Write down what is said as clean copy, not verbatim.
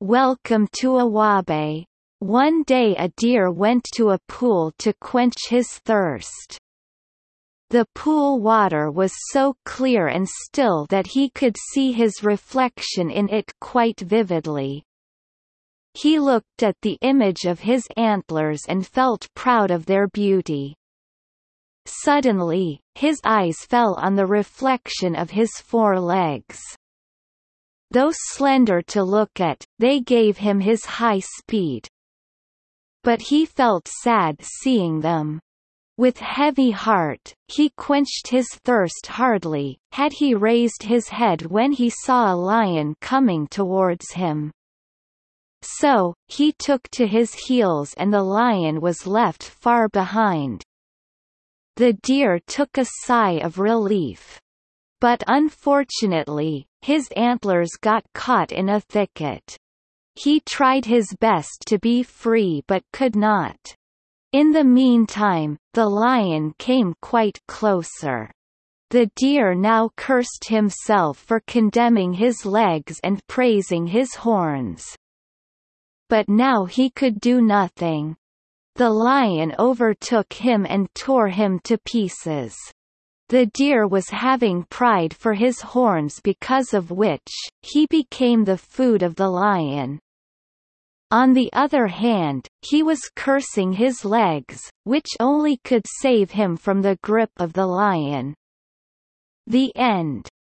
Welcome to Awabe. One day a deer went to a pool to quench his thirst. The pool water was so clear and still that he could see his reflection in it quite vividly. He looked at the image of his antlers and felt proud of their beauty. Suddenly, his eyes fell on the reflection of his four legs. Though slender to look at, they gave him his high speed. But he felt sad seeing them. With heavy heart, he quenched his thirst hardly, had he raised his head when he saw a lion coming towards him. So, he took to his heels and the lion was left far behind. The deer took a sigh of relief. But unfortunately, his antlers got caught in a thicket. He tried his best to be free but could not. In the meantime, the lion came quite closer. The deer now cursed himself for condemning his legs and praising his horns. But now he could do nothing. The lion overtook him and tore him to pieces. The deer was having pride for his horns, because of which, he became the food of the lion. On the other hand, he was cursing his legs, which only could save him from the grip of the lion. The end.